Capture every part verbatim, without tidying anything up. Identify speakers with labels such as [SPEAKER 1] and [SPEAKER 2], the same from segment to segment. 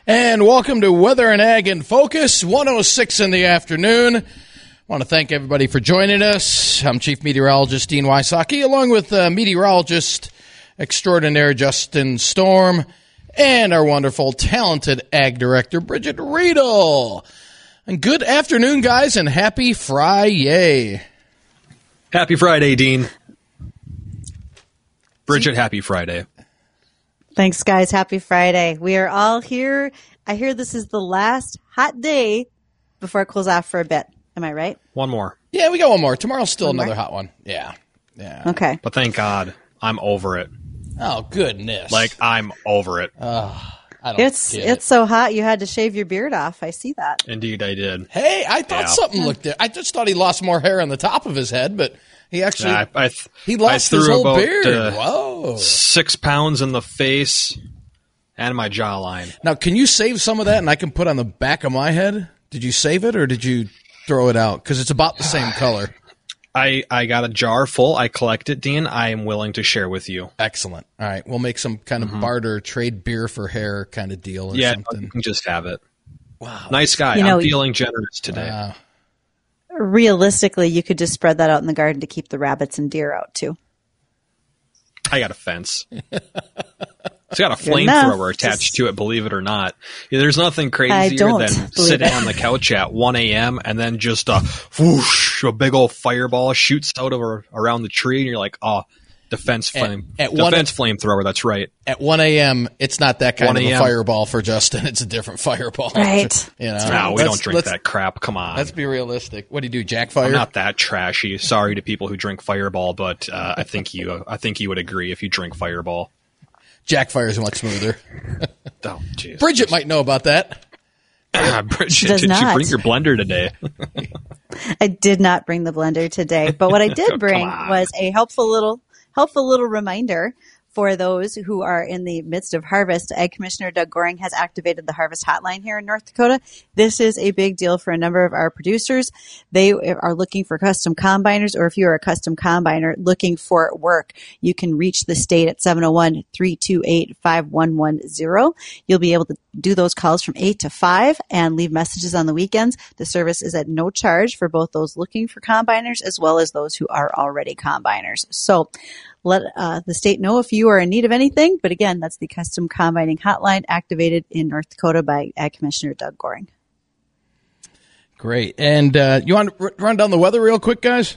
[SPEAKER 1] And welcome to Weather and Ag in Focus, one oh six in the afternoon. I want to thank everybody for joining us. I'm Chief Meteorologist Dean Wysocki, along with uh, meteorologist extraordinaire Justin Storm and our wonderful, talented Ag Director, Bridget Riedel. And good afternoon, guys, and happy Friday.
[SPEAKER 2] Happy Friday, Dean. Bridget, happy Friday.
[SPEAKER 3] Thanks, guys. Happy Friday. We are all here. I hear this is the last hot day before it cools off for a bit. Am I right?
[SPEAKER 2] One more.
[SPEAKER 1] Yeah, we got one more. Tomorrow's still
[SPEAKER 3] One
[SPEAKER 1] another
[SPEAKER 3] more?
[SPEAKER 1] hot one. Yeah. Yeah.
[SPEAKER 3] Okay.
[SPEAKER 2] But thank God, I'm over it.
[SPEAKER 1] Oh, goodness.
[SPEAKER 2] Like, I'm over it.
[SPEAKER 1] Uh, I don't
[SPEAKER 3] It's
[SPEAKER 1] get
[SPEAKER 3] it's
[SPEAKER 1] it.
[SPEAKER 3] so hot you had to shave your beard off. I see that.
[SPEAKER 2] Indeed, I did.
[SPEAKER 1] Hey, I thought
[SPEAKER 2] Yeah.
[SPEAKER 1] something looked there. I just thought he lost more hair on the top of his head, but he actually
[SPEAKER 2] Yeah, I, I th-
[SPEAKER 1] he lost
[SPEAKER 2] I
[SPEAKER 1] his
[SPEAKER 2] threw
[SPEAKER 1] whole
[SPEAKER 2] about,
[SPEAKER 1] beard.
[SPEAKER 2] uh,
[SPEAKER 1] Whoa.
[SPEAKER 2] Six pounds in the face and my jawline.
[SPEAKER 1] Now, can you save some of that and I can put on the back of my head? Did you save it or did you throw it out? Because it's about the same color.
[SPEAKER 2] I, I got a jar full. I collect it, Dean. I am willing to share with you.
[SPEAKER 1] Excellent. All right. We'll make some kind of
[SPEAKER 2] Mm-hmm.
[SPEAKER 1] barter, trade beer for hair kind of deal or
[SPEAKER 2] Yeah,
[SPEAKER 1] something.
[SPEAKER 2] you can just have it.
[SPEAKER 1] Wow.
[SPEAKER 2] Nice guy.
[SPEAKER 3] You know-
[SPEAKER 2] I'm feeling generous today.
[SPEAKER 1] Wow.
[SPEAKER 3] Realistically, you could just spread that out in the garden to keep the rabbits and deer out too.
[SPEAKER 2] I got a fence. It's got a
[SPEAKER 3] Good enough.
[SPEAKER 2] flamethrower attached
[SPEAKER 3] Just-
[SPEAKER 2] to it, believe it or not. Yeah, there's nothing
[SPEAKER 3] I
[SPEAKER 2] crazier
[SPEAKER 3] don't
[SPEAKER 2] than
[SPEAKER 3] believe
[SPEAKER 2] sitting
[SPEAKER 3] it.
[SPEAKER 2] on the couch at one a.m. and then just a whoosh, a big old fireball shoots out over around the tree, and you're like, oh, defense flame,
[SPEAKER 1] at one-
[SPEAKER 2] defense flamethrower. That's right.
[SPEAKER 1] At one a.m., it's not that kind of a
[SPEAKER 2] 1 a.m.
[SPEAKER 1] fireball for Justin. It's a different fireball.
[SPEAKER 3] Right.
[SPEAKER 1] You know,
[SPEAKER 2] No, we
[SPEAKER 1] let's-
[SPEAKER 2] don't drink
[SPEAKER 1] let's-
[SPEAKER 2] that crap. Come on.
[SPEAKER 1] Let's be realistic. What do you do, Jack Fire?
[SPEAKER 2] I'm not that trashy. Sorry to people who drink Fireball, but uh, I think you, I think you would agree if you drink Fireball.
[SPEAKER 1] Jack Fire is much smoother.
[SPEAKER 2] Oh, jeez.
[SPEAKER 1] Bridget might know about that.
[SPEAKER 2] Bridget,
[SPEAKER 3] does
[SPEAKER 2] did you
[SPEAKER 3] not.
[SPEAKER 2] bring your blender today?
[SPEAKER 3] I did not bring the blender today, but what I did
[SPEAKER 2] Come
[SPEAKER 3] bring
[SPEAKER 2] on.
[SPEAKER 3] was a helpful little helpful little reminder for those who are in the midst of harvest. Ag Commissioner Doug Goring has activated the harvest hotline here in North Dakota. This is a big deal for a number of our producers. They are looking for custom combiners, or if you're a custom combiner looking for work, you can reach the state at seven oh one, three two eight, five one one zero. You'll be able to do those calls from eight to five and leave messages on the weekends. The service is at no charge for both those looking for combiners as well as those who are already combiners. So let uh, the state know if you are in need of anything. But again, that's the custom combining hotline activated in North Dakota by Ag Commissioner Doug Goring.
[SPEAKER 1] Great. And uh, you want to r- run down the weather real quick, guys?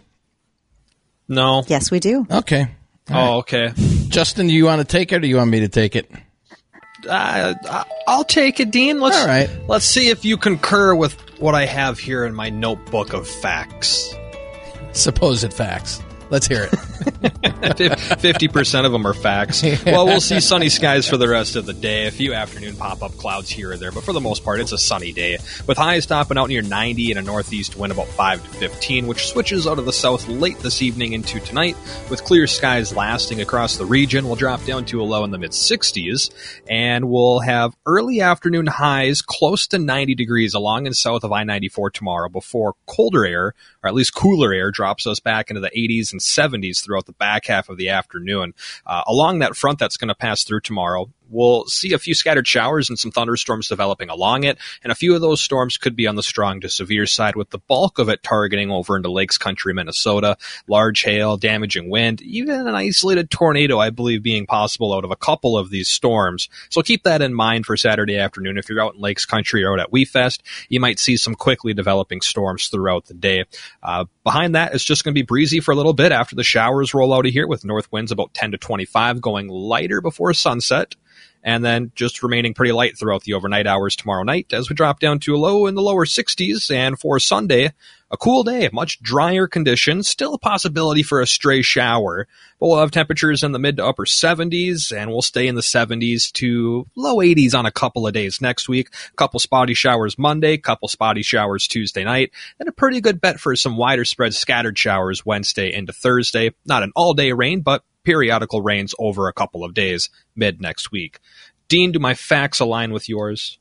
[SPEAKER 2] No.
[SPEAKER 3] Yes, we do.
[SPEAKER 1] Okay.
[SPEAKER 2] Oh, okay.
[SPEAKER 1] Justin, do you want to take it or do you want me to take it?
[SPEAKER 2] Uh, I'll take it, Dean. Let's
[SPEAKER 1] All right.
[SPEAKER 2] let's see if you concur with what I have here in my notebook of facts.
[SPEAKER 1] Supposed facts. Let's hear it.
[SPEAKER 2] fifty percent of them are facts. Well, we'll see sunny skies for the rest of the day. A few afternoon pop-up clouds here or there, but for the most part, it's a sunny day. With highs topping out near ninety and a northeast wind about five to fifteen, which switches out of the south late this evening into tonight. With clear skies lasting across the region, we'll drop down to a low in the mid-sixties, and we'll have early afternoon highs close to ninety degrees along and south of I ninety-four tomorrow before colder air, or at least cooler air, drops us back into the eighties and seventies throughout the back half of the afternoon. Uh, along that front that's going to pass through tomorrow, we'll see a few scattered showers and some thunderstorms developing along it, and a few of those storms could be on the strong to severe side, with the bulk of it targeting over into Lakes Country, Minnesota. Large hail, damaging wind, even an isolated tornado, I believe, being possible out of a couple of these storms. So keep that in mind for Saturday afternoon. If you're out in Lakes Country or out at WeFest, you might see some quickly developing storms throughout the day. Uh, behind that, it's just going to be breezy for a little bit after the showers roll out of here, with north winds about ten to twenty-five, going lighter before sunset, and then just remaining pretty light throughout the overnight hours tomorrow night as we drop down to a low in the lower sixties. And for Sunday, a cool day, much drier conditions, still a possibility for a stray shower, but we'll have temperatures in the mid to upper seventies, and we'll stay in the seventies to low eighties on a couple of days next week. A couple spotty showers Monday, couple spotty showers Tuesday night, and a pretty good bet for some wider spread scattered showers Wednesday into Thursday. Not an all-day rain, but periodical rains over a couple of days mid next week. Dean, do my facts align with yours?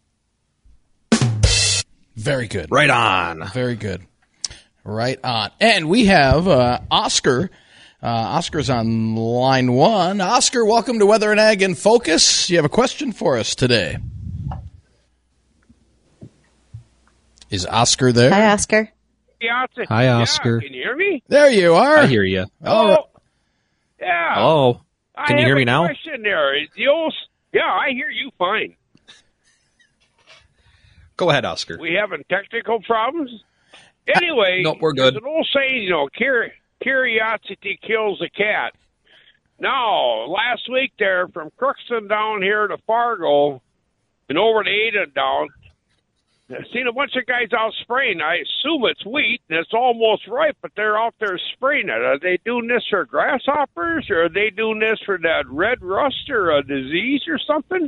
[SPEAKER 1] Very good.
[SPEAKER 2] Right on.
[SPEAKER 1] Very good. Right on. And we have uh, Oscar. Uh, Oscar's on line one. Oscar, welcome to Weather and Ag in Focus. You have a question for us today. Is Oscar there?
[SPEAKER 3] Hi, Oscar.
[SPEAKER 2] Hi, Oscar.
[SPEAKER 4] Yeah, can you hear me?
[SPEAKER 1] There you are.
[SPEAKER 2] I hear you.
[SPEAKER 4] Oh, yeah.
[SPEAKER 2] Hello. Can
[SPEAKER 4] I
[SPEAKER 2] you hear
[SPEAKER 4] have
[SPEAKER 2] me
[SPEAKER 4] a
[SPEAKER 2] now?
[SPEAKER 4] question there. Is the old, yeah, I hear you fine.
[SPEAKER 2] Go ahead, Oscar.
[SPEAKER 4] We having technical problems? Anyway,
[SPEAKER 2] Nope, we're good.
[SPEAKER 4] There's an old saying, you know, cur- curiosity kills a cat. Now, last week there, from Crookston down here to Fargo and over to Ada down, I've seen a bunch of guys out spraying. I assume it's wheat, and it's almost ripe, but they're out there spraying it. Are they doing this for grasshoppers, or are they doing this for that red rust or a disease or something?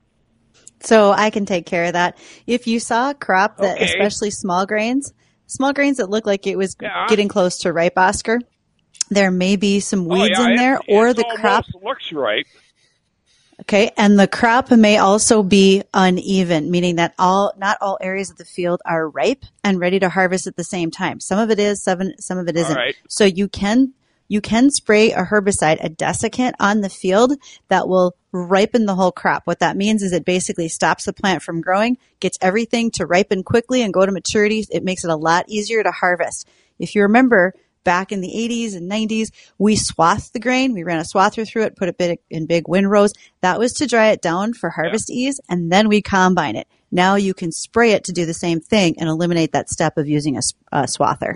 [SPEAKER 3] So I can take care of that. If you saw a crop that,
[SPEAKER 4] Okay.
[SPEAKER 3] especially small grains, small grains that looked like it was
[SPEAKER 4] Yeah.
[SPEAKER 3] getting close to ripe, Oscar, there may be some
[SPEAKER 4] Oh,
[SPEAKER 3] weeds
[SPEAKER 4] yeah,
[SPEAKER 3] in
[SPEAKER 4] it-
[SPEAKER 3] there, or
[SPEAKER 4] it
[SPEAKER 3] the crop.
[SPEAKER 4] almost looks ripe.
[SPEAKER 3] Okay, and the crop may also be uneven, meaning that all not all areas of the field are ripe and ready to harvest at the same time. Some of it is, some some of it isn't.
[SPEAKER 4] right.
[SPEAKER 3] So you can you can spray a herbicide, a desiccant, on the field that will ripen the whole crop. What that means is it basically stops the plant from growing, gets everything to ripen quickly and go to maturity. It makes it a lot easier to harvest. If you remember, back in the eighties and nineties, we swathed the grain. We ran a swather through it, put it bit in big windrows. That was to dry it down for harvest ease, and then we combine it. Now you can spray it to do the same thing and eliminate that step of using a, s- a swather.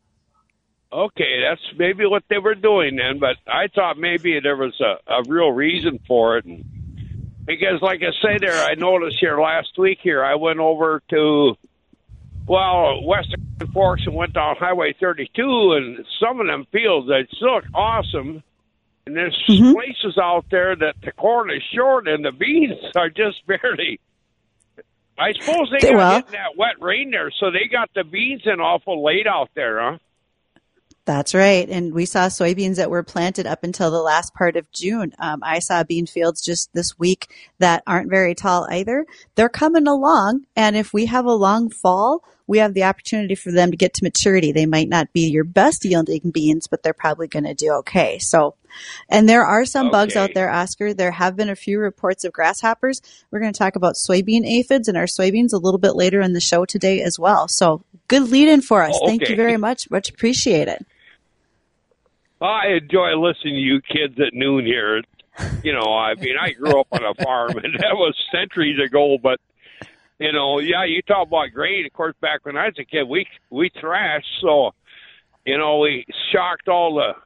[SPEAKER 4] Okay, that's maybe what they were doing then, but I thought maybe there was a, a real reason for it. And because, like I say there, I noticed here last week here, I went over to, well, Western Forks and went down Highway thirty-two, and some of them fields, they still look awesome. And there's
[SPEAKER 3] Mm-hmm.
[SPEAKER 4] places out there that the corn is short and the beans are just barely. I suppose they got
[SPEAKER 3] Well-
[SPEAKER 4] hitting that wet rain there, so they got the beans in awful late out there, huh?
[SPEAKER 3] That's right. And we saw soybeans that were planted up until the last part of June. Um, I saw bean fields just this week that aren't very tall either. They're coming along. And if we have a long fall, we have the opportunity for them to get to maturity. They might not be your best yielding beans, but they're probably going to do okay. So, and there are some bugs
[SPEAKER 4] Okay.
[SPEAKER 3] out there, Oscar. There have been a few reports of grasshoppers. We're going to talk about soybean aphids and our soybeans a little bit later in the show today as well. So good lead in for us.
[SPEAKER 4] Oh,
[SPEAKER 3] Thank you
[SPEAKER 4] okay.
[SPEAKER 3] very much. Much appreciated.
[SPEAKER 4] I enjoy listening to you kids at noon here. You know, I mean, I grew up on a farm, and that was centuries ago. But you know, yeah, you talk about grain. Of course, back when I was a kid, we we thrashed, so you know, we shocked all the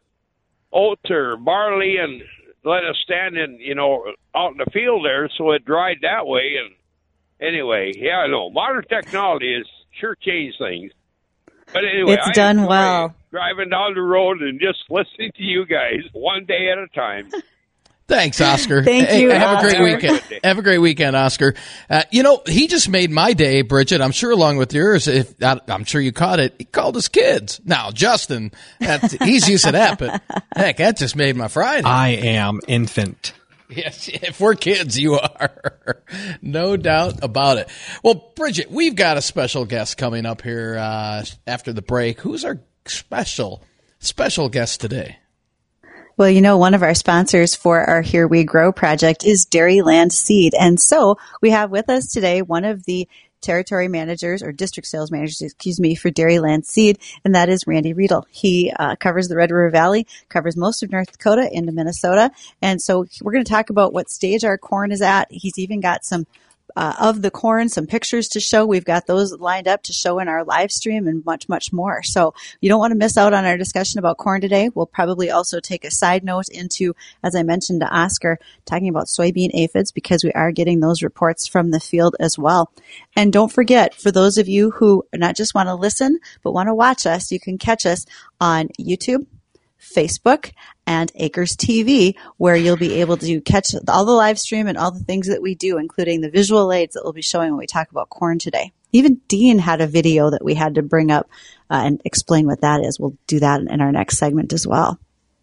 [SPEAKER 4] oats or barley and let it stand in, you know, out in the field there, so it dried that way. And anyway, yeah, I know modern technology has sure changed things. But anyway,
[SPEAKER 3] It's
[SPEAKER 4] I
[SPEAKER 3] done
[SPEAKER 4] enjoy
[SPEAKER 3] well.
[SPEAKER 4] driving down the road and just listening to you guys one day at a time.
[SPEAKER 1] Thanks, Oscar.
[SPEAKER 3] Thank
[SPEAKER 1] Hey,
[SPEAKER 3] you,
[SPEAKER 1] Have a great
[SPEAKER 3] Oscar.
[SPEAKER 1] weekend. Have a great weekend, Oscar. Uh, you know, he just made my day, Bridget. I'm sure along with yours. If I, I'm sure you caught it. He called us kids. Now, Justin, that's, he's used to that, but heck, that just made my Friday.
[SPEAKER 2] I am infant.
[SPEAKER 1] Yes, if we're kids, you are. No doubt about it. Well, Bridget, we've got a special guest coming up here uh, after the break. Who's our special, special guest today?
[SPEAKER 3] Well, you know, one of our sponsors for our Here We Grow project is Dairyland Seed. And so we have with us today one of the territory managers or district sales managers, excuse me, for Dairyland Seed, and that is Randy Riedel. He uh, covers the Red River Valley, covers most of North Dakota into Minnesota. And so we're going to talk about what stage our corn is at. He's even got some Uh, of the corn, some pictures to show. We've got those lined up to show in our live stream and much, much more. So you don't want to miss out on our discussion about corn today. We'll probably also take a side note into, as I mentioned to Oscar, talking about soybean aphids because we are getting those reports from the field as well. And don't forget, for those of you who not just want to listen, but want to watch us, you can catch us on YouTube, Facebook, and Acres T V, where you'll be able to catch all the live stream and all the things that we do, including the visual aids that we'll be showing when we talk about corn today. Even Dean had a video that we had to bring up uh, and explain what that is. We'll do that in our next segment as well.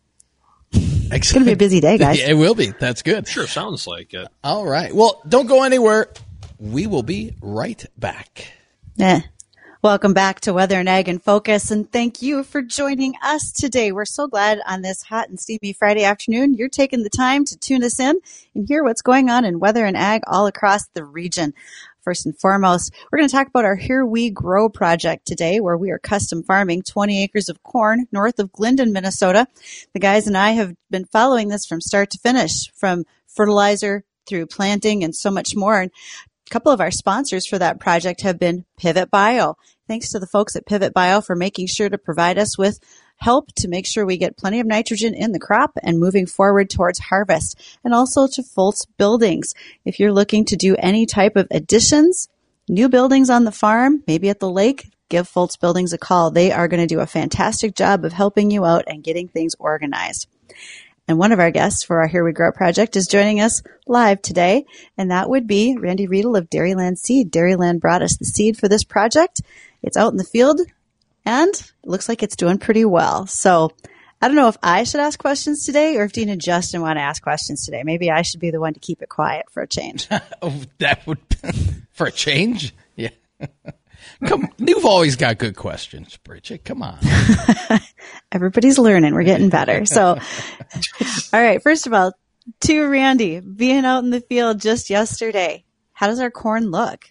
[SPEAKER 3] It's going to be a busy day, guys.
[SPEAKER 1] Yeah, it will be. That's good.
[SPEAKER 2] Sure, sounds like it.
[SPEAKER 1] All right. Well, don't go anywhere. We will be right back.
[SPEAKER 3] Eh. Welcome back to Weather and Ag in Focus, and thank you for joining us today. We're so glad on this hot and steamy Friday afternoon you're taking the time to tune us in and hear what's going on in weather and ag all across the region. First and foremost, we're going to talk about our Here We Grow project today, where we are custom farming twenty acres of corn north of Glendon, Minnesota. The guys and I have been following this from start to finish, from fertilizer through planting and so much more. And a couple of our sponsors for that project have been Pivot Bio. Thanks to the folks at Pivot Bio for making sure to provide us with help to make sure we get plenty of nitrogen in the crop and moving forward towards harvest. And also to Fultz Buildings. If you're looking to do any type of additions, new buildings on the farm, maybe at the lake, give Fultz Buildings a call. They are going to do a fantastic job of helping you out and getting things organized. And one of our guests for our Here We Grow project is joining us live today, and that would be Randy Riedel of Dairyland Seed. Dairyland brought us the seed for this project. It's out in the field, and it looks like it's doing pretty well. So I don't know if I should ask questions today or if Dean and Justin want to ask questions today. Maybe I should be the one to keep it quiet for a change.
[SPEAKER 1] Oh, that would for a change? Yeah. Come, you've always got good questions, Bridget. Come on.
[SPEAKER 3] Everybody's learning. We're getting better. So, all right. First of all, to Randy, being out in the field just yesterday, how does our corn look?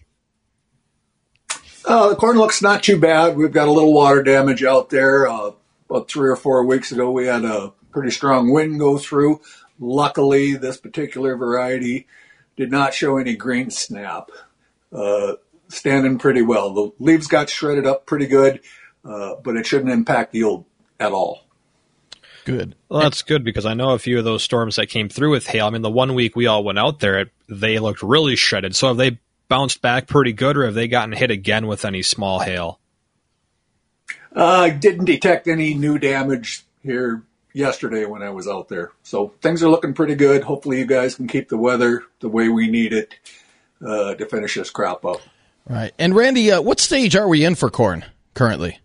[SPEAKER 5] Uh, the corn looks not too bad. We've got a little water damage out there. Uh, about three or four weeks ago, we had a pretty strong wind go through. Luckily, this particular variety did not show any green snap. Uh, standing pretty well. The leaves got shredded up pretty good, uh, but it shouldn't impact the yield at all.
[SPEAKER 1] Good.
[SPEAKER 2] Well, that's good because I know a few of those storms that came through with hail. I mean, the one week we all went out there, it, they looked really shredded. So have they bounced back pretty good, or have they gotten hit again with any small hail?
[SPEAKER 5] I uh, didn't detect any new damage here yesterday when I was out there. So things are looking pretty good. Hopefully you guys can keep the weather the way we need it uh, to finish this crop up.
[SPEAKER 1] Right. And Randy, uh, what stage are we in for corn currently?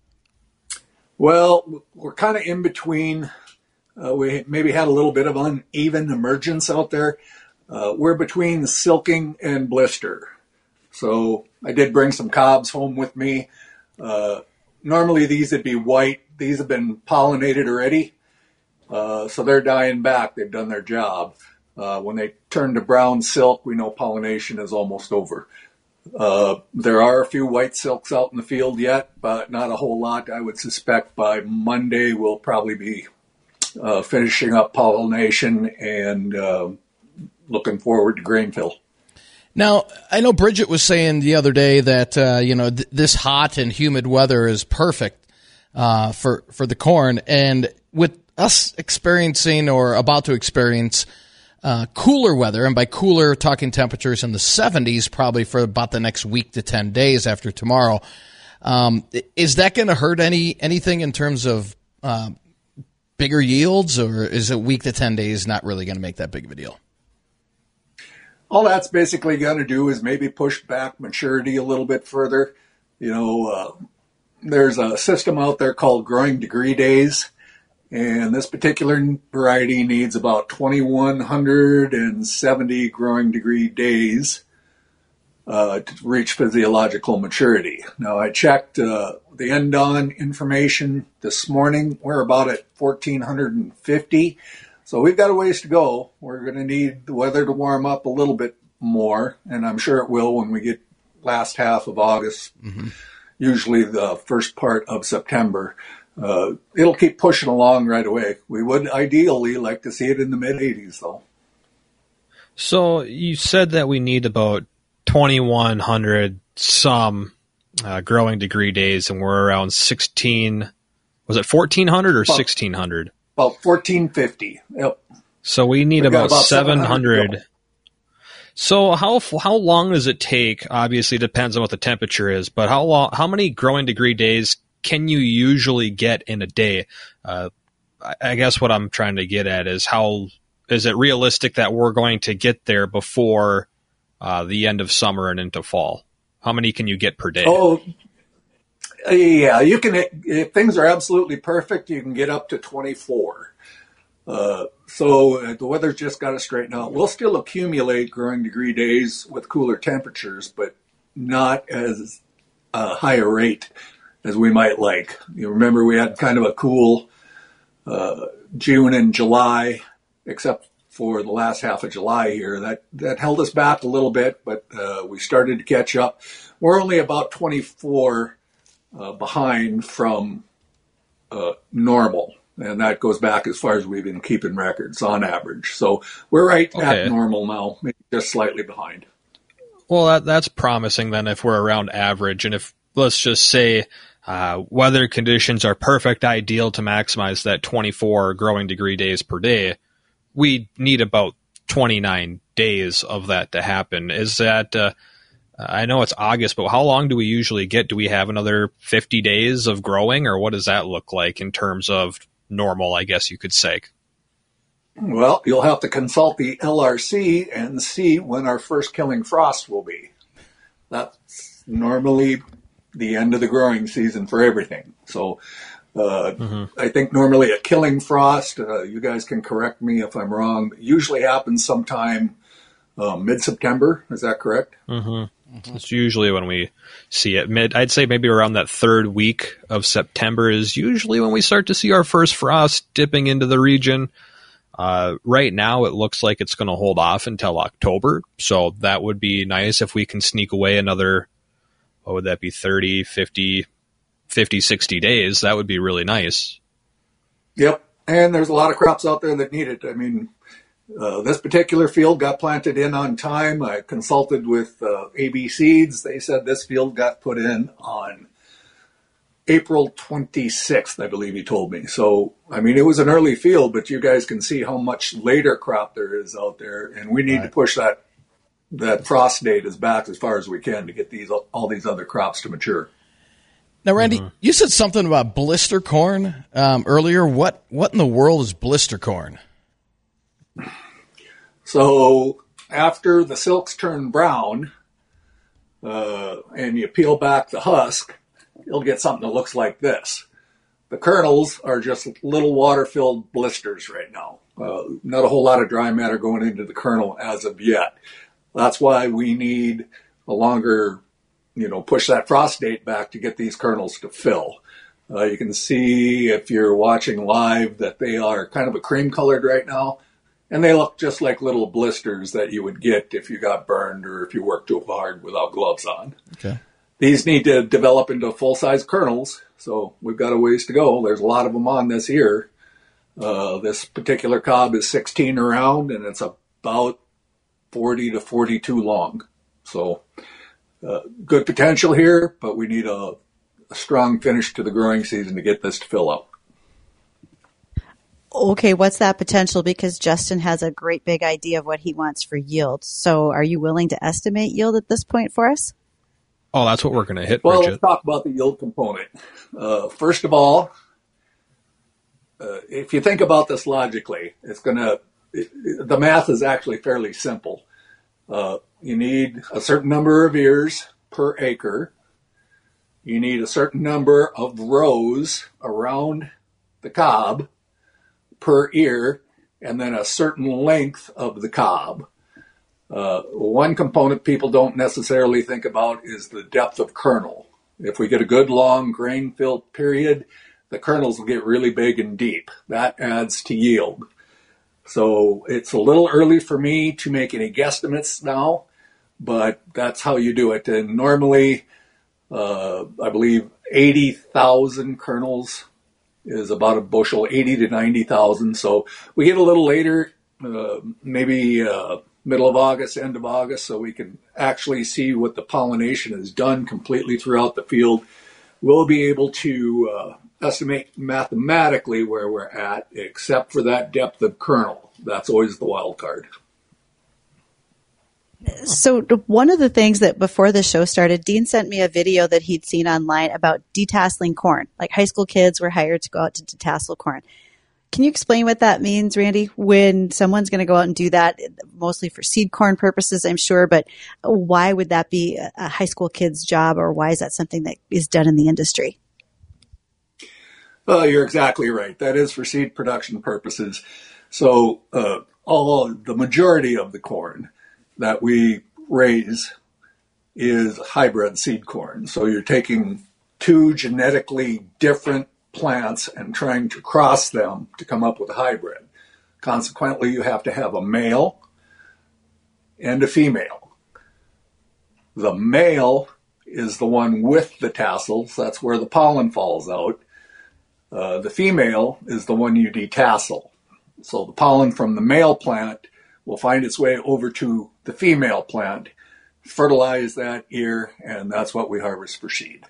[SPEAKER 5] Well, we're kind of in between. Uh, we maybe had a little bit of uneven emergence out there. Uh, we're between silking and blister. So I did bring some cobs home with me. Uh, normally these would be white. These have been pollinated already. Uh, so they're dying back. They've done their job. Uh, when they turn to brown silk, we know pollination is almost over. Uh, there are a few white silks out in the field yet, but not a whole lot. I would suspect by Monday we'll probably be uh, finishing up pollination and uh, looking forward to grain fill.
[SPEAKER 1] Now, I know Bridget was saying the other day that uh, you know th- this hot and humid weather is perfect uh, for for the corn, and with us experiencing or about to experience Uh, cooler weather, and by cooler, talking temperatures in the seventies probably for about the next week to ten days after tomorrow. Um, is that going to hurt any anything in terms of uh, bigger yields, or is a week to ten days not really going to make that big of a deal?
[SPEAKER 5] All that's basically going to do is maybe push back maturity a little bit further. You know, uh, there's a system out there called growing degree days. And this particular variety needs about two thousand one hundred seventy growing degree days uh, to reach physiological maturity. Now, I checked uh, the N D O N information this morning. We're about at one thousand four hundred fifty. So we've got a ways to go. We're going to need the weather to warm up a little bit more, and I'm sure it will when we get last half of August, mm-hmm. usually the first part of September. Uh, it'll keep pushing along right away. We would ideally like to see it in the mid eighties, though.
[SPEAKER 2] So you said that we need about twenty-one hundred some uh, growing degree days, and we're around sixteen. Was it fourteen hundred or sixteen hundred?
[SPEAKER 5] About fourteen fifty. Yep.
[SPEAKER 2] So we need about, about seven hundred. So how how long does it take? Obviously, it depends on what the temperature is, but how long? How many growing degree days can you usually get in a day? Uh, I guess what I'm trying to get at is how is it realistic that we're going to get there before uh, the end of summer and into fall? How many can you get per day?
[SPEAKER 5] Oh, yeah, you can. If things are absolutely perfect, you can get up to twenty-four. Uh, so uh, the weather's just got to straighten out. We'll still accumulate growing degree days with cooler temperatures, but not as uh, high a rate as we might like. You remember we had kind of a cool uh, June and July, except for the last half of July here. That that held us back a little bit, but uh, we started to catch up. We're only about twenty-four uh, behind from uh, normal, and that goes back as far as we've been keeping records on average. So we're right
[SPEAKER 2] Okay.
[SPEAKER 5] at normal now, maybe just slightly behind.
[SPEAKER 2] Well, that, that's promising then if we're around average. And if, let's just say, uh, weather conditions are perfect, ideal to maximize that twenty-four growing degree days per day, we need about twenty-nine days of that to happen. Is that, uh, I know it's August, but how long do we usually get? Do we have another fifty days of growing, or what does that look like in terms of normal, I guess you could say?
[SPEAKER 5] Well, you'll have to consult the L R C and see when our first killing frost will be. That's normally the end of the growing season for everything. So uh, mm-hmm. I think normally a killing frost, uh, you guys can correct me if I'm wrong, usually happens sometime uh, mid-September. Is that correct?
[SPEAKER 2] Mm-hmm. Mm-hmm. It's usually when we see it. Mid, I'd say maybe around that third week of September is usually when we start to see our first frost dipping into the region. Uh, right now, it looks like it's going to hold off until October. So that would be nice if we can sneak away another, what would that be, thirty, fifty, fifty, sixty days. That would be really nice.
[SPEAKER 5] Yep. And there's a lot of crops out there that need it. I mean, uh, this particular field got planted in on time. I consulted with uh, A B Seeds. They said this field got put in on April twenty-sixth, I believe he told me. So, I mean, it was an early field, but you guys can see how much later crop there is out there. And we need right. to push that that frost date as back as far as we can to get these all these other crops to mature.
[SPEAKER 1] Now, Randy, mm-hmm. you said something about blister corn um, earlier. What what in the world is blister corn?
[SPEAKER 5] So, after the silks turn brown uh, and you peel back the husk, you'll get something that looks like this. The kernels are just little water-filled blisters right now. Uh, not a whole lot of dry matter going into the kernel as of yet. That's why we need a longer, you know, push that frost date back to get these kernels to fill. Uh, you can see if you're watching live that they are kind of a cream colored right now, and they look just like little blisters that you would get if you got burned or if you worked too hard without gloves on.
[SPEAKER 1] Okay.
[SPEAKER 5] These need to develop into full-size kernels, so we've got a ways to go. There's a lot of them on this here. Uh, this particular cob is sixteen around, and it's about forty to forty-two long. So uh, good potential here, but we need a, a strong finish to the growing season to get this to fill up.
[SPEAKER 3] Okay, what's that potential? Because Justin has a great big idea of what he wants for yield. So are you willing to estimate yield at this point for us?
[SPEAKER 2] Oh, that's what we're going to hit,
[SPEAKER 5] Well,
[SPEAKER 2] Bridget.
[SPEAKER 5] let's talk about the yield component. Uh, first of all, uh, if you think about this logically, it's going to, it, the math is actually fairly simple. Uh, you need a certain number of ears per acre. You need a certain number of rows around the cob per ear, and then a certain length of the cob. Uh, one component people don't necessarily think about is the depth of kernel. If we get a good long grain-filled period, the kernels will get really big and deep. That adds to yield. So it's a little early for me to make any guesstimates now, but that's how you do it. And normally, uh, I believe eighty thousand kernels is about a bushel, eighty to ninety thousand. So we get a little later, uh, maybe uh, middle of August, end of August, so we can actually see what the pollination has done completely throughout the field. We'll be able to uh, estimate mathematically where we're at, except for that depth of kernel. That's always the wild card.
[SPEAKER 3] So one of the things that before the show started, Dean sent me a video that he'd seen online about detasseling corn. Like high school kids were hired to go out to detassel corn. Can you explain what that means, Randy, when someone's going to go out and do that, mostly for seed corn purposes, I'm sure, but why would that be a high school kid's job, or why is that something that is done in the industry?
[SPEAKER 5] Well, you're exactly right. That is for seed production purposes. So uh, all the majority of the corn that we raise is hybrid seed corn. So you're taking two genetically different plants and trying to cross them to come up with a hybrid. Consequently, you have to have a male and a female. The male is the one with the tassels. That's where the pollen falls out. Uh, the female is the one you detassel. So the pollen from the male plant will find its way over to the female plant, fertilize that ear, and that's what we harvest for seed.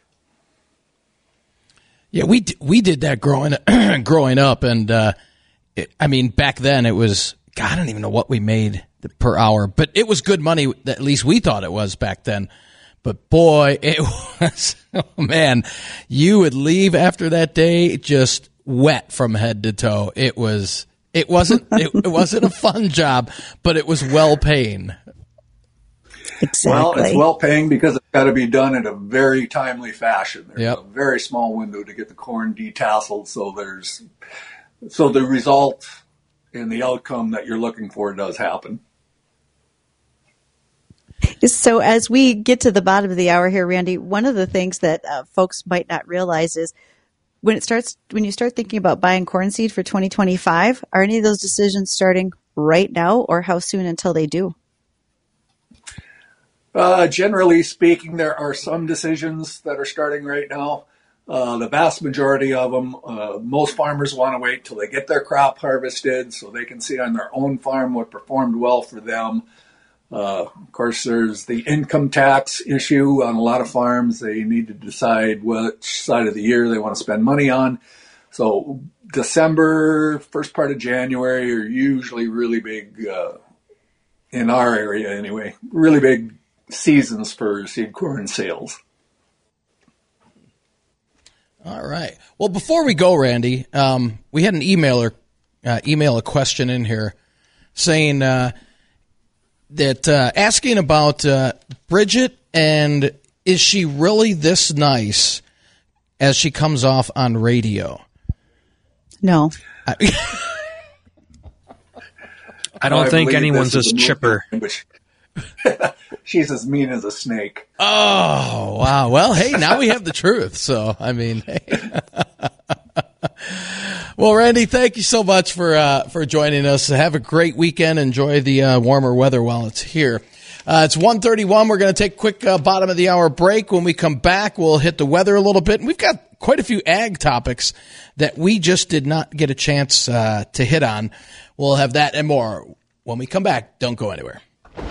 [SPEAKER 1] Yeah, we d- we did that growing growing up, and uh, it, I mean back then it was God, I don't even know what we made per hour, but it was good money. At least we thought it was back then. But boy, it was, oh man, you would leave after that day just wet from head to toe. It was, it wasn't, it, it wasn't a fun job, but it was well paying.
[SPEAKER 3] Exactly.
[SPEAKER 5] Well, it's well paying because it's got to be done in a very timely fashion. There's
[SPEAKER 1] Yep.
[SPEAKER 5] a very small window to get the corn detasseled, so there's, so the result and the outcome that you're looking for does happen.
[SPEAKER 3] So as we get to the bottom of the hour here, Randy, one of the things that uh, folks might not realize is when it starts, when you start thinking about buying corn seed for twenty twenty-five, are any of those decisions starting right now, or how soon until they do?
[SPEAKER 5] Uh, generally speaking, there are some decisions that are starting right now. Uh, the vast majority of them, uh, most farmers want to wait till they get their crop harvested so they can see on their own farm what performed well for them. Uh, of course, there's the income tax issue on a lot of farms. They need to decide which side of the year they want to spend money on. So December, first part of January are usually really big, uh, in our area anyway, really big seasons for seed corn sales.
[SPEAKER 1] All right. Well, before we go, Randy, um, we had an emailer uh, email a question in here saying, uh, that uh, asking about uh, Bridget, and is she really this nice as she comes off on radio?
[SPEAKER 3] No.
[SPEAKER 1] I,
[SPEAKER 2] I don't
[SPEAKER 5] I
[SPEAKER 2] think
[SPEAKER 5] believe
[SPEAKER 2] anyone's
[SPEAKER 5] this
[SPEAKER 2] as
[SPEAKER 5] is a
[SPEAKER 2] chipper.
[SPEAKER 5] movie in which she's as mean as a snake.
[SPEAKER 1] oh, wow. Well, hey, now we have the truth. So, I mean, hey. Well, Randy, thank you so much for uh, for joining us. Have a great weekend. Enjoy the uh, warmer weather while it's here. Uh, it's one thirty-one. We're going to take a quick uh, bottom of the hour break. When we come back, we'll hit the weather a little bit. And we've got quite a few ag topics that we just did not get a chance uh, to hit on. We'll have that and more when we come back. Don't go anywhere.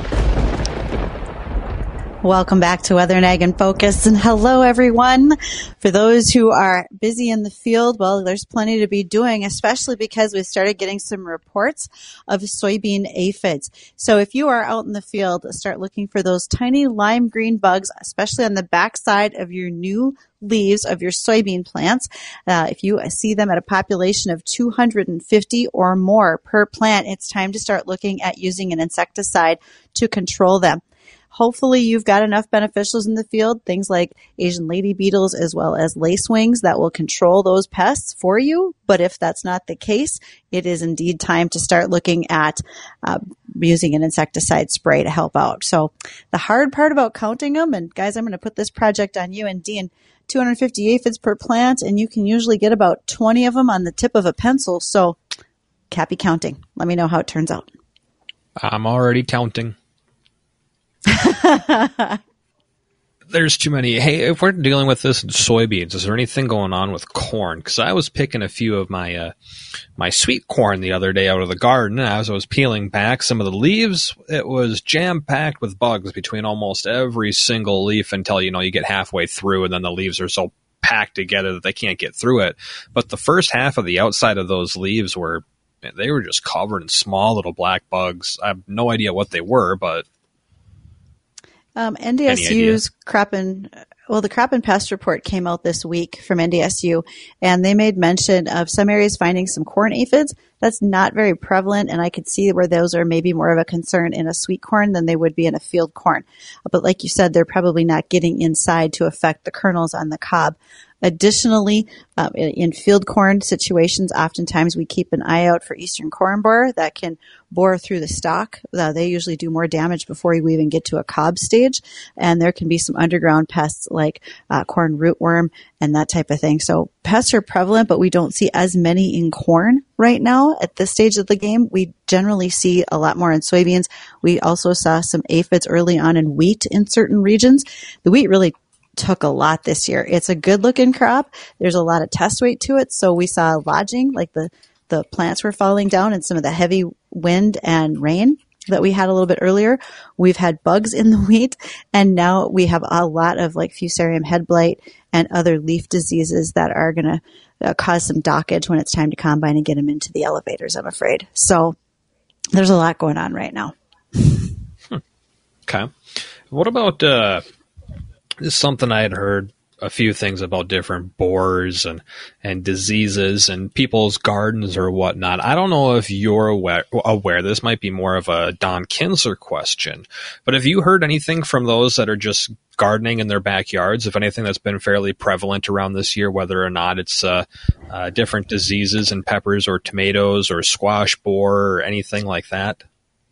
[SPEAKER 3] Welcome back to Weather and Ag in Focus, and hello everyone. For those who are busy in the field, well, there's plenty to be doing, especially because we started getting some reports of soybean aphids. So if you are out in the field, start looking for those tiny lime green bugs, especially on the backside of your new leaves of your soybean plants. Uh, if you see them at a population of two hundred fifty or more per plant, it's time to start looking at using an insecticide to control them. Hopefully you've got enough beneficials in the field, things like Asian lady beetles as well as lacewings, that will control those pests for you. But if that's not the case, it is indeed time to start looking at uh, using an insecticide spray to help out. So the hard part about counting them, and guys, I'm going to put this project on you and Dean, two hundred fifty aphids per plant, and you can usually get about twenty of them on the tip of a pencil. So happy counting. Let me know how it turns out.
[SPEAKER 2] I'm already counting. There's too many. Hey, if we're dealing with this in soybeans, is there anything going on with corn? Because I was picking a few of my uh, my sweet corn the other day out of the garden. As I was peeling back some of the leaves, it was jam-packed with bugs between almost every single leaf until, you know, you get halfway through and then the leaves are so packed together that they can't get through it. But the first half of the outside of those leaves were, they were just covered in small little black bugs. I have no idea what they were, but
[SPEAKER 3] Um, N D S U's crop and well, the crop and pest report came out this week from N D S U, and they made mention of some areas finding some corn aphids. That's not very prevalent, and I could see where those are maybe more of a concern in a sweet corn than they would be in a field corn. But like you said, they're probably not getting inside to affect the kernels on the cob. Additionally, um, in, in field corn situations, oftentimes we keep an eye out for eastern corn borer that can bore through the stalk. Uh, they usually do more damage before you even get to a cob stage. And there can be some underground pests like uh, corn rootworm and that type of thing. So pests are prevalent, but we don't see as many in corn right now at this stage of the game. We generally see a lot more in soybeans. We also saw some aphids early on in wheat in certain regions. The wheat really took a lot this year. It's a good looking crop. There's a lot of test weight to it. So we saw lodging, like the, the plants were falling down and some of the heavy wind and rain that we had a little bit earlier. We've had bugs in the wheat, and now we have a lot of like Fusarium head blight and other leaf diseases that are going to uh, cause some dockage when it's time to combine and get them into the elevators, I'm afraid. So there's a lot going on right now.
[SPEAKER 2] Hmm. Okay. What about, uh, this is something I had heard a few things about different borers and, and diseases and people's gardens or whatnot. I don't know if you're aware, aware, this might be more of a Don Kinsler question, but have you heard anything from those that are just gardening in their backyards, if anything that's been fairly prevalent around this year, whether or not it's uh, uh, different diseases in peppers or tomatoes or squash borer or anything like that?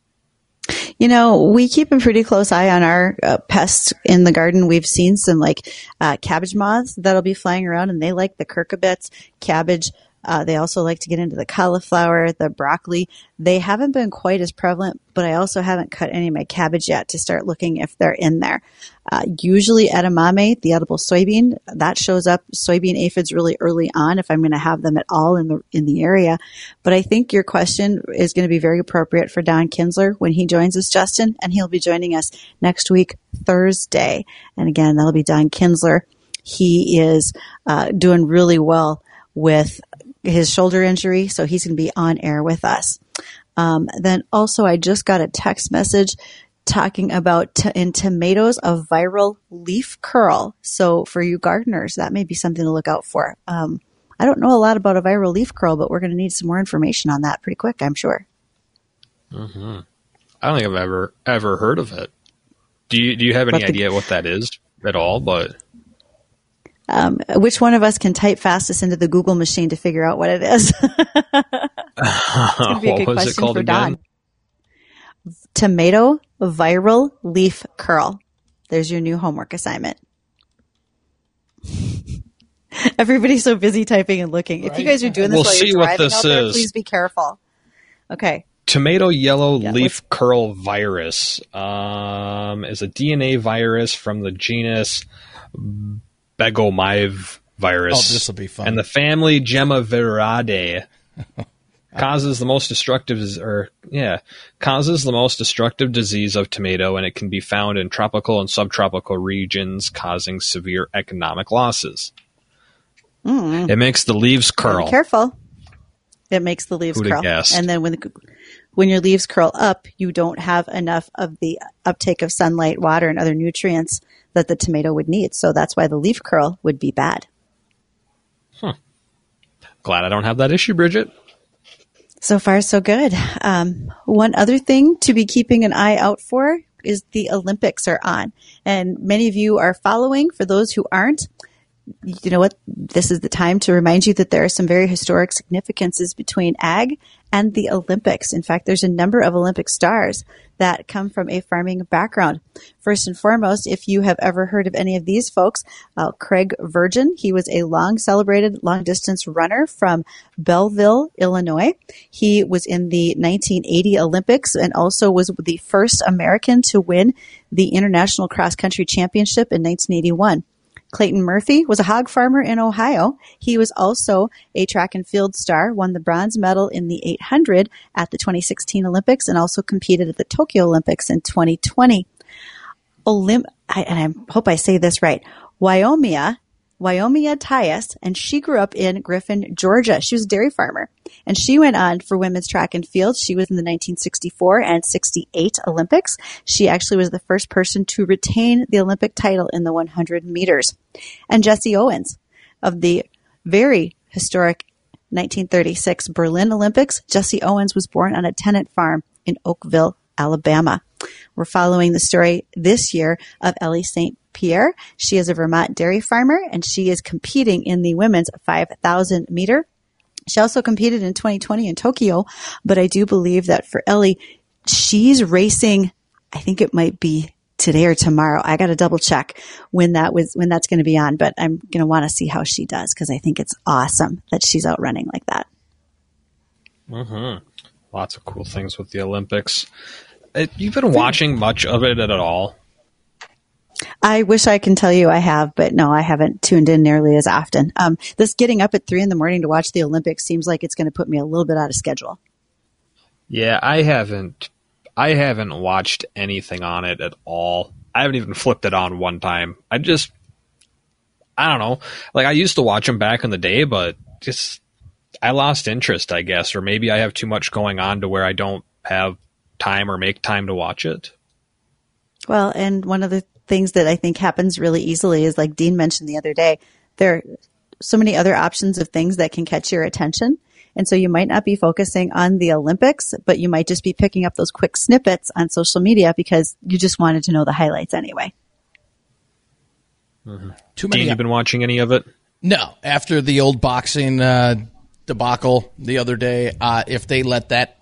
[SPEAKER 3] You know, we keep a pretty close eye on our uh, pests in the garden. We've seen some like uh, cabbage moths that'll be flying around, and they like the cucurbits, cabbage. Uh, they also like to get into the cauliflower, the broccoli. They haven't been quite as prevalent, but I also haven't cut any of my cabbage yet to start looking if they're in there. Uh, usually edamame, the edible soybean, that shows up soybean aphids really early on if I'm going to have them at all in the in the area. But I think your question is going to be very appropriate for Don Kinsler when he joins us, Justin, and he'll be joining us next week, Thursday. And again, that'll be Don Kinsler. He is uh, doing really well with his shoulder injury, so he's going to be on air with us. Um, then also, I just got a text message talking about t- in tomatoes a viral leaf curl. So for you gardeners, that may be something to look out for. Um, I don't know a lot about a viral leaf curl, but we're going to need some more information on that pretty quick, I'm sure.
[SPEAKER 2] Mm-hmm. I don't think I've ever ever heard of it. Do you do you have any the, idea what that is at all? But
[SPEAKER 3] Um, which one of us can type fastest into the Google machine to figure out what it is? It's going to be a good question for Don. Tomato viral leaf curl. There's your new homework assignment. Everybody's so busy typing and looking. Right. If you guys are doing this
[SPEAKER 2] we'll
[SPEAKER 3] while
[SPEAKER 2] see
[SPEAKER 3] you're
[SPEAKER 2] what
[SPEAKER 3] driving
[SPEAKER 2] this
[SPEAKER 3] out there,
[SPEAKER 2] is.
[SPEAKER 3] please be careful. Okay.
[SPEAKER 2] Tomato yellow yeah, leaf
[SPEAKER 3] let's...
[SPEAKER 2] curl virus um, is a D N A virus from the genus Begomyv virus.
[SPEAKER 1] Oh, this will be fun.
[SPEAKER 2] And the family Gemaviridae causes the most destructive, or yeah, causes the most destructive disease of tomato, and it can be found in tropical and subtropical regions, causing severe economic losses. Mm. It makes the leaves curl.
[SPEAKER 3] Be careful. It makes the leaves
[SPEAKER 2] Who'd
[SPEAKER 3] curl,
[SPEAKER 2] and
[SPEAKER 3] then when the, when your leaves curl up, you don't have enough of the uptake of sunlight, water, and other nutrients that the tomato would need. So that's why the leaf curl would be bad.
[SPEAKER 2] Huh. Glad I don't have that issue, Bridget.
[SPEAKER 3] So far, so good. Um, one other thing to be keeping an eye out for is the Olympics are on. And many of you are following. For those who aren't, you know what? This is the time to remind you that there are some very historic significances between ag and the Olympics. In fact, there's a number of Olympic stars that come from a farming background. First and foremost, if you have ever heard of any of these folks, uh, Craig Virgin, he was a long celebrated long distance runner from Belleville, Illinois. He was in the nineteen eighty Olympics and also was the first American to win the International Cross Country Championship in nineteen eighty-one. Clayton Murphy was a hog farmer in Ohio. He was also a track and field star, won the bronze medal in the eight hundred at the twenty sixteen Olympics, and also competed at the Tokyo Olympics in twenty twenty. Olymp- I, and I hope I say this right, Wyomia, Wyomia Tyus, and she grew up in Griffin, Georgia. She was a dairy farmer, and she went on for women's track and field. She was in the nineteen sixty-four and sixty-eight Olympics. She actually was the first person to retain the Olympic title in the one hundred meters. And Jesse Owens of the very historic nineteen thirty-six Berlin Olympics. Jesse Owens was born on a tenant farm in Oakville, Alabama. We're following the story this year of Ellie Saint Pierre. She is a Vermont dairy farmer, and she is competing in the women's five thousand meter. She also competed in twenty twenty in Tokyo, but I do believe that for Ellie, she's racing, I think it might be today or tomorrow. I got to double check when that was, when that's going to be on, but I'm going to want to see how she does because I think it's awesome that she's out running like that.
[SPEAKER 2] Mm-hmm. Lots of cool things with the Olympics. It, you've been watching much of it at all?
[SPEAKER 3] I wish I can tell you I have, but no, I haven't tuned in nearly as often. Um, this getting up at three in the morning to watch the Olympics seems like it's going to put me a little bit out of schedule.
[SPEAKER 2] Yeah, I haven't. I haven't watched anything on it at all. I haven't even flipped it on one time. I just, I don't know. Like I used to watch them back in the day, but just I lost interest, I guess, or maybe I have too much going on to where I don't have time or make time to watch it.
[SPEAKER 3] Well, and one of the things that I think happens really easily is, like Dean mentioned the other day, there are so many other options of things that can catch your attention. And so you might not be focusing on the Olympics, but you might just be picking up those quick snippets on social media because you just wanted to know the highlights anyway.
[SPEAKER 2] Mm-hmm. Too many. Dean, you been watching any of it?
[SPEAKER 1] No. After the old boxing uh, debacle the other day, uh, if they let that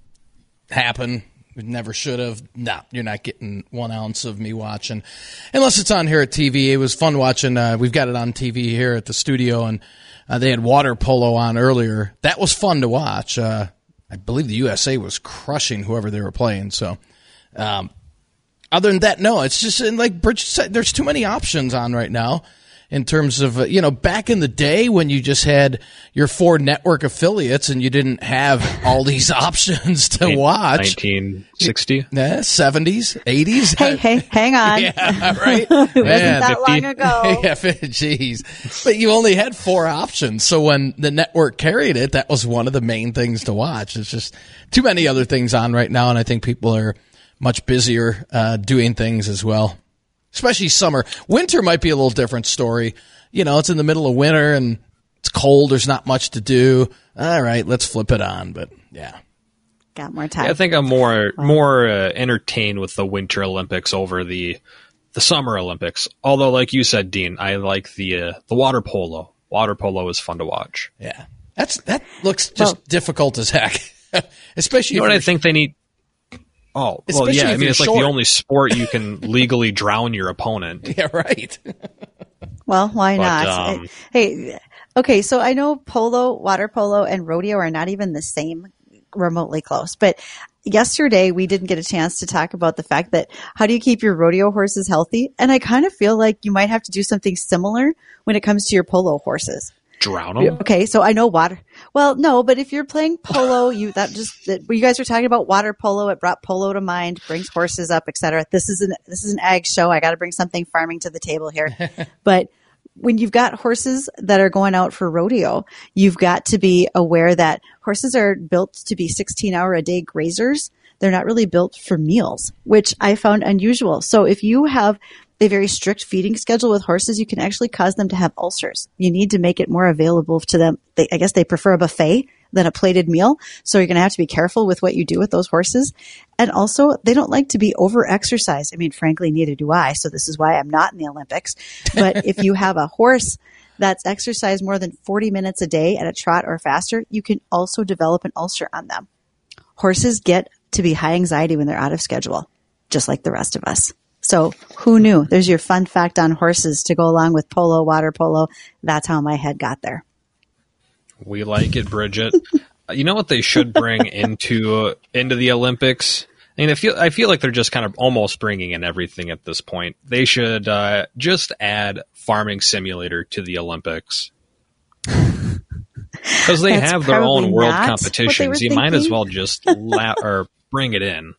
[SPEAKER 1] happen, we never should have. No, you're not getting one ounce of me watching. Unless it's on here at T V. It was fun watching. Uh, we've got it on T V here at the studio, and uh, they had water polo on earlier. That was fun to watch. Uh, I believe the U S A was crushing whoever they were playing. So, um, other than that, no, it's just, like Bridget said, there's too many options on right now. In terms of, uh, you know, back in the day when you just had your four network affiliates and you didn't have all these options to watch.
[SPEAKER 2] nineteen sixty?
[SPEAKER 1] Yeah, seventies, eighties.
[SPEAKER 3] Hey, hey, hang on.
[SPEAKER 1] Yeah, right?
[SPEAKER 3] It wasn't
[SPEAKER 1] yeah,
[SPEAKER 3] that long ago.
[SPEAKER 1] Yeah, jeez. But you only had four options. So when the network carried it, that was one of the main things to watch. It's just too many other things on right now, and I think people are much busier uh, doing things as well. Especially summer. Winter might be a little different story. You know, it's in the middle of winter and it's cold. There's not much to do. All right, let's flip it on. But yeah,
[SPEAKER 3] got more time.
[SPEAKER 2] Yeah, I think I'm more more uh, entertained with the Winter Olympics over the the Summer Olympics. Although, like you said, Dean, I like the uh, the water polo. Water polo is fun to watch.
[SPEAKER 1] Yeah, that's that looks just well, difficult as heck. Especially,
[SPEAKER 2] you know
[SPEAKER 1] if
[SPEAKER 2] what I think they need. Oh, well, yeah. I mean, it's short. Like the only sport you can legally drown your opponent.
[SPEAKER 1] Yeah, right.
[SPEAKER 3] Well, why
[SPEAKER 2] but,
[SPEAKER 3] not?
[SPEAKER 2] Um,
[SPEAKER 3] hey, okay, so I know polo, water polo, and rodeo are not even the same remotely close. But yesterday we didn't get a chance to talk about the fact that how do you keep your rodeo horses healthy? And I kind of feel like you might have to do something similar when it comes to your polo horses.
[SPEAKER 2] Drown them?
[SPEAKER 3] Okay, so I know water. Well, no, but if you're playing polo, you that just that, you guys were talking about water polo. It brought polo to mind, brings horses up, et cetera. This is an this is an ag show. I got to bring something farming to the table here. But when you've got horses that are going out for rodeo, you've got to be aware that horses are built to be sixteen hour a day grazers. They're not really built for meals, which I found unusual. So if you have a very strict feeding schedule with horses, you can actually cause them to have ulcers. You need to make it more available to them. They, I guess they prefer a buffet than a plated meal. So you're going to have to be careful with what you do with those horses. And also, they don't like to be over-exercised. I mean, frankly, neither do I. So this is why I'm not in the Olympics. But if you have a horse that's exercised more than forty minutes a day at a trot or faster, you can also develop an ulcer on them. Horses get to be high anxiety when they're out of schedule, just like the rest of us. So who knew? There's your fun fact on horses to go along with polo, water polo. That's how my head got there.
[SPEAKER 2] We like it, Bridget. You know what they should bring into into the Olympics? I mean, I feel I feel like they're just kind of almost bringing in everything at this point. They should uh, just add Farming Simulator to the Olympics. Because they
[SPEAKER 3] That's
[SPEAKER 2] have their own world
[SPEAKER 3] not
[SPEAKER 2] competitions. You might as well just la- or bring it in.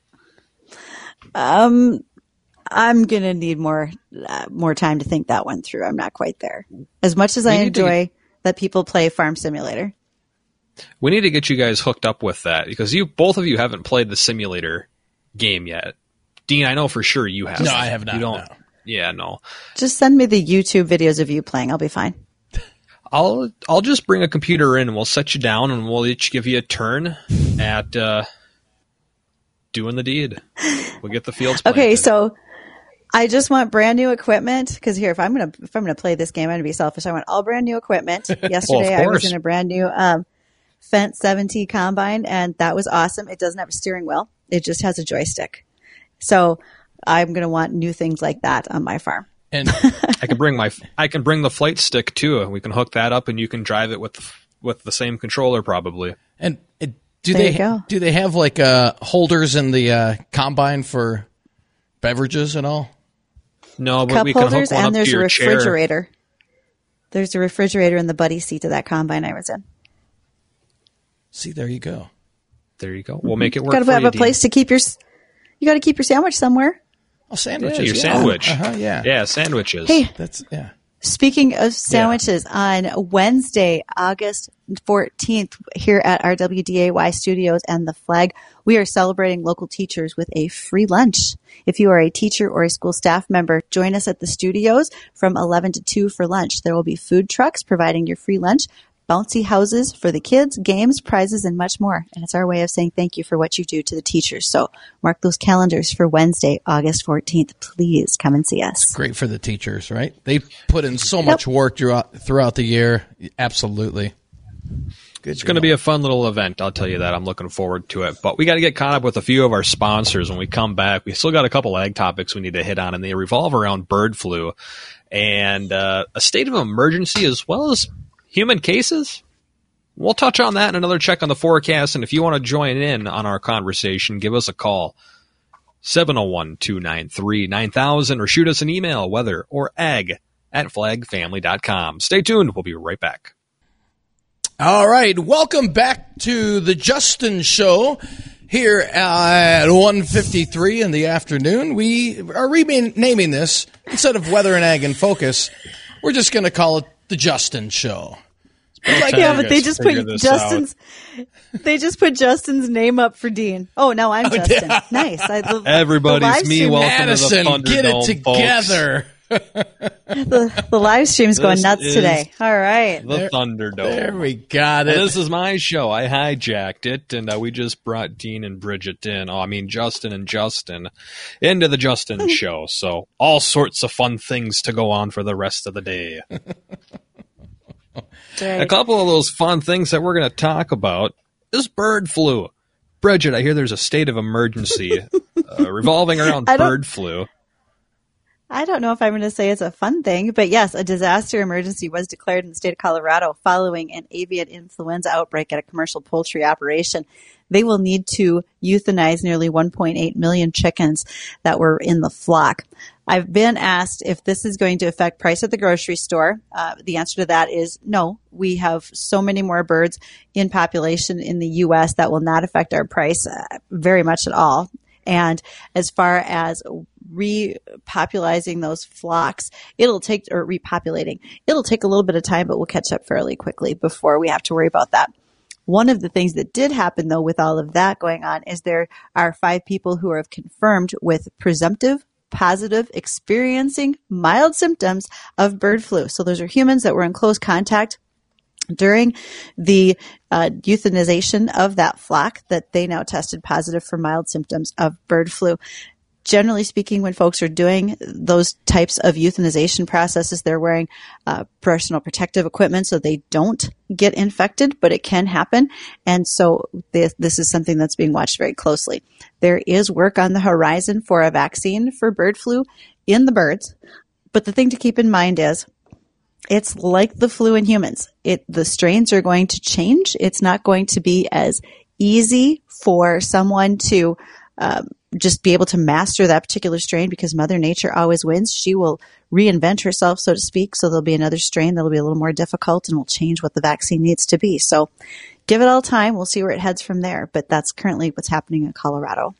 [SPEAKER 3] Um, I'm going to need more uh, more time to think that one through. I'm not quite there. As much as I enjoy get, that people play Farm Simulator.
[SPEAKER 2] We need to get you guys hooked up with that because you both of you haven't played the simulator game yet. Dean, I know for sure you have.
[SPEAKER 1] No, I have not.
[SPEAKER 2] You don't.
[SPEAKER 1] No.
[SPEAKER 2] Yeah, no.
[SPEAKER 3] Just send me the YouTube videos of you playing. I'll be fine.
[SPEAKER 2] I'll I'll just bring a computer in and we'll set you down and we'll each give you a turn at uh, doing the deed. We'll get the fields planted.
[SPEAKER 3] Okay, so I just want brand new equipment because here, if I'm gonna if I'm gonna play this game, I'm gonna be selfish. I want all brand new equipment. Yesterday,
[SPEAKER 2] well,
[SPEAKER 3] I was in a brand new um, Fendt seven T combine, and that was awesome. It doesn't have a steering wheel; it just has a joystick. So I'm gonna want new things like that on my farm.
[SPEAKER 1] And
[SPEAKER 2] I can bring my I can bring the flight stick too. We can hook that up, and you can drive it with with the same controller probably.
[SPEAKER 1] and it, do
[SPEAKER 3] There
[SPEAKER 1] they
[SPEAKER 3] you go.
[SPEAKER 1] do they have like uh, holders in the uh, combine for beverages and all?
[SPEAKER 2] No, but
[SPEAKER 3] Cup
[SPEAKER 2] we can hook
[SPEAKER 3] holders,
[SPEAKER 2] one
[SPEAKER 3] and
[SPEAKER 2] up
[SPEAKER 3] there's
[SPEAKER 2] to
[SPEAKER 3] a
[SPEAKER 2] your chair.
[SPEAKER 3] refrigerator. There's a refrigerator in the buddy seat of that combine I was in.
[SPEAKER 1] See, there you go.
[SPEAKER 2] There you go. We'll make it work.
[SPEAKER 3] Got to
[SPEAKER 2] for
[SPEAKER 3] have
[SPEAKER 2] you,
[SPEAKER 3] a place to keep your. s- You got to keep your sandwich somewhere.
[SPEAKER 1] Oh, sandwiches.
[SPEAKER 2] Dean. Yeah, your
[SPEAKER 1] yeah.
[SPEAKER 2] sandwich.
[SPEAKER 1] Uh-huh, yeah.
[SPEAKER 2] Yeah, sandwiches.
[SPEAKER 3] Hey,
[SPEAKER 1] That's yeah.
[SPEAKER 3] speaking of sandwiches, on Wednesday, August fourteenth, here at our W D A Y studios and the Flag, we are celebrating local teachers with a free lunch. If you are a teacher or a school staff member, join us at the studios from eleven to two for lunch. There will be food trucks providing your free lunch, bouncy houses for the kids, games, prizes, and much more. And it's our way of saying thank you for what you do to the teachers. So mark those calendars for Wednesday, August fourteenth. Please come and see us.
[SPEAKER 1] Great for the teachers, right? They put in so much work throughout throughout the year. Absolutely. Good.
[SPEAKER 2] It's going to be a fun little event, I'll tell you that. I'm looking forward to it. But we got to get caught up with a few of our sponsors when we come back. We still got a couple ag topics we need to hit on, and they revolve around bird flu and uh, a state of emergency as well as human cases. We'll touch on that in another check on the forecast, and if you want to join in on our conversation, give us a call, seven oh one, two nine three, nine thousand, or shoot us an email, weather or ag at flag family dot com. Stay tuned. We'll be right back.
[SPEAKER 1] All right, welcome back to the Justin Show here at one fifty-three in the afternoon. We are renaming this, instead of Weather and Ag in Focus, we're just going to call it the Justin Show.
[SPEAKER 3] Like, yeah, but they just put Justin's. They just put Justin's name up for Dean. Oh, now I'm Justin.
[SPEAKER 1] yeah.
[SPEAKER 3] Nice. I, the,
[SPEAKER 2] Everybody's
[SPEAKER 3] the live
[SPEAKER 2] me.
[SPEAKER 3] stream-
[SPEAKER 2] Welcome
[SPEAKER 1] Madison,
[SPEAKER 2] to the
[SPEAKER 1] get it
[SPEAKER 2] Thunderdome,
[SPEAKER 1] together.
[SPEAKER 3] The, the live stream's going
[SPEAKER 2] This
[SPEAKER 3] nuts
[SPEAKER 2] is-
[SPEAKER 3] today. All right.
[SPEAKER 2] The
[SPEAKER 1] There-
[SPEAKER 2] Thunderdome.
[SPEAKER 1] There we got
[SPEAKER 2] And
[SPEAKER 1] it.
[SPEAKER 2] this is my show. I hijacked it, and uh, we just brought Dean and Bridget in. Oh, I mean, Justin and Justin into the Justin Show. So all sorts of fun things to go on for the rest of the day.
[SPEAKER 3] Right.
[SPEAKER 2] A couple of those fun things that we're going to talk about is bird flu. Bridget, I hear there's a state of emergency uh, revolving around
[SPEAKER 3] I don't-
[SPEAKER 2] bird flu.
[SPEAKER 3] I don't know if I'm going to say it's a fun thing, but yes, a disaster emergency was declared in the state of Colorado following an avian influenza outbreak at a commercial poultry operation. They will need to euthanize nearly one point eight million chickens that were in the flock. I've been asked if this is going to affect price at the grocery store. Uh, the answer to that is no. We have so many more birds in population in the U S that will not affect our price uh, very much at all. And as far as repopulating those flocks, it'll take, or repopulating, it'll take a little bit of time, but we'll catch up fairly quickly before we have to worry about that. One of the things that did happen, though, with all of that going on is there are five people who are confirmed with presumptive positive experiencing mild symptoms of bird flu. So those are humans that were in close contact during the uh, euthanization of that flock that they now tested positive for mild symptoms of bird flu. Generally speaking, when folks are doing those types of euthanization processes, they're wearing uh, personal protective equipment so they don't get infected, but it can happen. And so this, this is something that's being watched very closely. There is work on the horizon for a vaccine for bird flu in the birds. But the thing to keep in mind is it's like the flu in humans. It, the strains are going to change. It's not going to be as easy for someone to um, just be able to master that particular strain because Mother Nature always wins. She will reinvent herself, so to speak. So there'll be another strain that'll be a little more difficult and will change what the vaccine needs to be. So give it all time. We'll see where it heads from there. But that's currently what's happening in Colorado.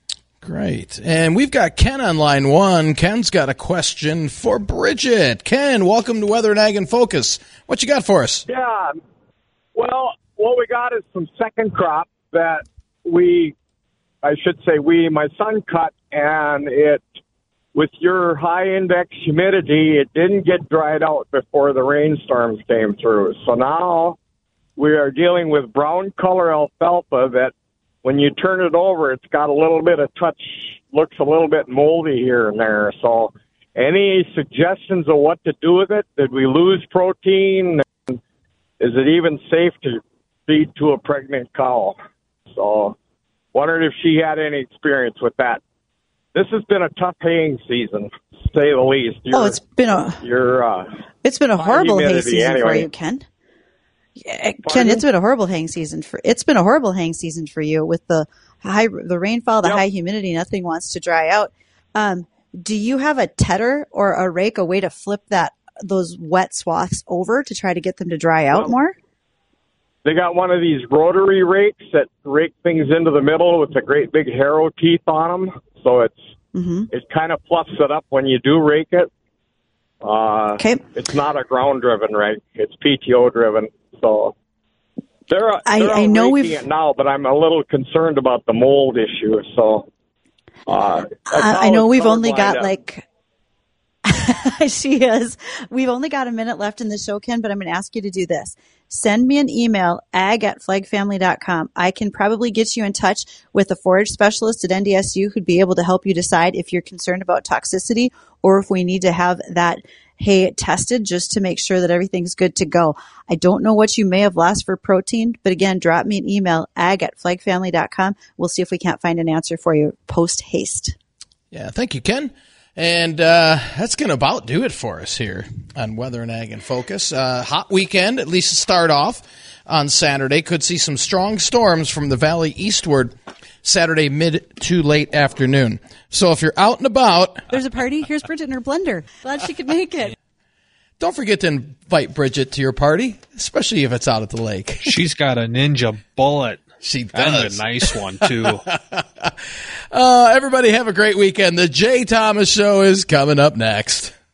[SPEAKER 1] Great. And we've got Ken on line one. Ken's got a question for Bridget. Ken, welcome to Weather and Ag in Focus. What you got for us?
[SPEAKER 6] Yeah. Well, what we got is some second crop that we, I should say we, my son cut, and it, with your high index humidity, it didn't get dried out before the rainstorms came through. So now we are dealing with brown color alfalfa that when you turn it over, it's got a little bit of touch, looks a little bit moldy here and there. So any suggestions of what to do with it? Did we lose protein? Is it even safe to feed to a pregnant cow? So wondered if she had any experience with that. This has been a tough haying season, to say the least. You're,
[SPEAKER 3] oh, it's been a
[SPEAKER 6] you're, uh,
[SPEAKER 3] it's been a horrible hay season
[SPEAKER 6] anyway.
[SPEAKER 3] for you, Ken. Yeah, Ken, it's been a horrible haying season for it's been a horrible haying season for you with the high the rainfall, the
[SPEAKER 6] yep.
[SPEAKER 3] high humidity. Nothing wants to dry out. Um, do you have a tedder or a rake, a way to flip that those wet swaths over to try to get them to dry out
[SPEAKER 6] well,
[SPEAKER 3] more?
[SPEAKER 6] They got one of these rotary rakes that rake things into the middle with a great big harrow teeth on them, so it's mm-hmm. it kind of fluffs it up when you do rake it. Uh,
[SPEAKER 3] okay,
[SPEAKER 6] it's not a ground driven rake; it's P T O driven. So they're, they're
[SPEAKER 3] I, I know we've
[SPEAKER 6] it now, but I'm a little concerned about the mold issue. So uh,
[SPEAKER 3] I, I know we've only got up. like she is. We've only got a minute left in the show, Ken, but I'm going to ask you to do this. Send me an email, ag at flag family dot com. I can probably get you in touch with a forage specialist at N D S U who'd be able to help you decide if you're concerned about toxicity or if we need to have that hay tested just to make sure that everything's good to go. I don't know what you may have lost for protein, but again, drop me an email, ag at flag family dot com. We'll see if we can't find an answer for you post haste.
[SPEAKER 1] Yeah, thank you, Ken. And uh, that's going to about do it for us here on Weather and Ag in Focus. Uh, hot weekend, at least to start off on Saturday. Could see some strong storms from the valley eastward Saturday mid to late afternoon. So if you're out and about.
[SPEAKER 3] There's a party. Here's Bridget in her blender. Glad she could make it.
[SPEAKER 1] Don't forget to invite Bridget to your party, especially if it's out at the lake.
[SPEAKER 2] She's got a Ninja Bullet.
[SPEAKER 1] She does.
[SPEAKER 2] And a nice one, too.
[SPEAKER 1] uh, everybody have a great weekend. The Jay Thomas Show is coming up next.